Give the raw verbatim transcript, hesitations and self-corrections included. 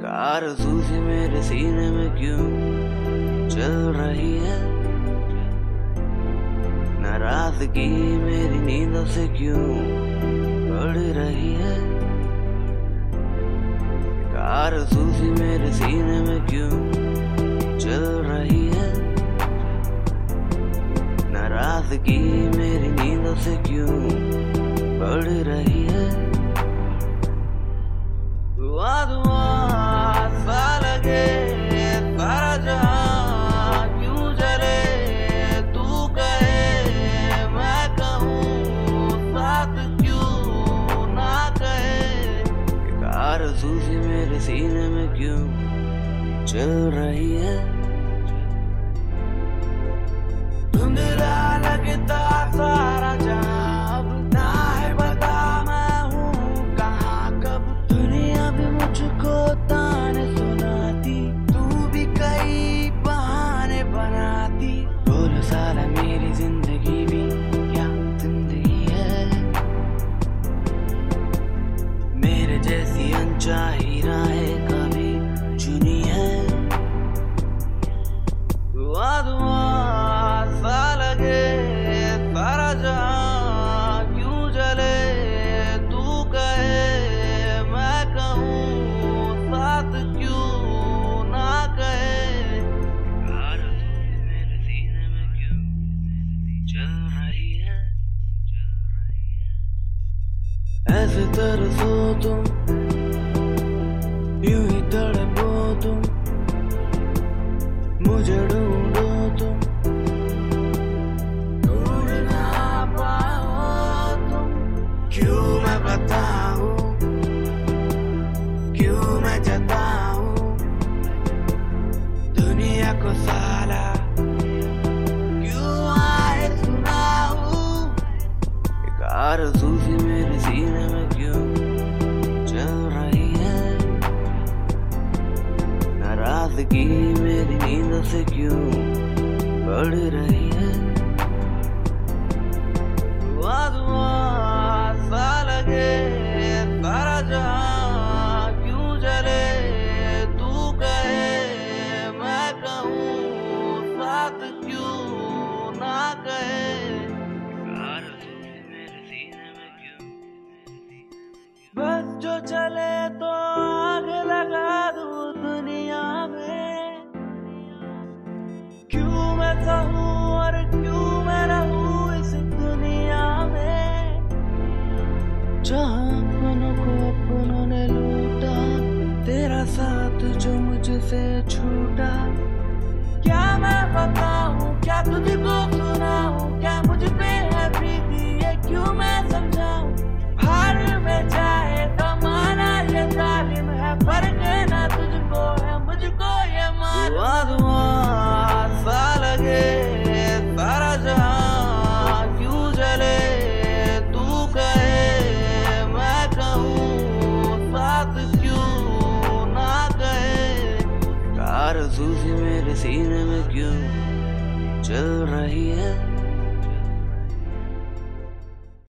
आरज़ू सी मेरे सीने में क्यों चल रही है, नाराज़गी मेरी नींदों से क्यों बढ़ रही है। आरज़ू सी मेरे सीने में क्यों चल रही है, नाराज़गी मेरी नींदों से क्यों बढ़ रही है। दुआ दुआ सा लगे सारा जहां क्यों जले, तू कहे मैं कहूँ साथ क्यों ना कहे। एक आरज़ू सी मेरे सीने में क्यों चल रही है। धुंधला लगता सारा जहां, अब ना है बता मैं हूँ कहाँ कब। दुनिया भी मुझको ताने सुनाती, तू भी कई बहाने बनाती। बोल साला मेरी जिंदगी भी क्या जिंदगी है, मेरे जैसी अनचाही राहें कभी चुनी है। दुआ दुआ सा लगे सारा जहां क्यों जले, तू कहे मैं कहूँ साथ क्यों ना कहे। आरज़ू मेरे सीने में क्यों चल रही है, ऐसे तरसो तुम यूं ही तड़पो तुम, मुझे ढूंढो तुम ढूंढ ना पाओ तुम। क्यों मैं बताऊं, क्यों मैं जताऊं दुनिया को साला, क्यों आए सुनाऊं। एक आरज़ू सी मेरे सीने में क्यों चल रही है, नाराज़गी मेरी नींदों से क्यों बढ़ रही है। दुआ दुआ सा लगे सारा जहां क्यों जले, तू कहे मैं कहूँ साथ क्यों ना कहे। आरज़ू मेरे सीने में क्यों बस जो चले तो आग लगा दूं दुनिया में। क्यों मैं सहूं और क्यों मैं रहूं इस दुनिया में, जहां अपनों को अपनों ने लूटा, तेरा साथ जो मुझसे छूटा। क्या मैं बताऊं, क्या तुझको सुनाऊं, क्या मुझ पे है प्रीति ये क्यों मैं समझाऊं। हार में चाहे तो माना ये जालिम है, फर्क ना तुझको है मुझको ये मालूम। दुआ दुआ सा लगे सारा जहां क्यों जले, तू कहे मैं कहूँ साथ क्यों ना कहे। आरज़ू सी मेरे सीने में क्यों चल रही है,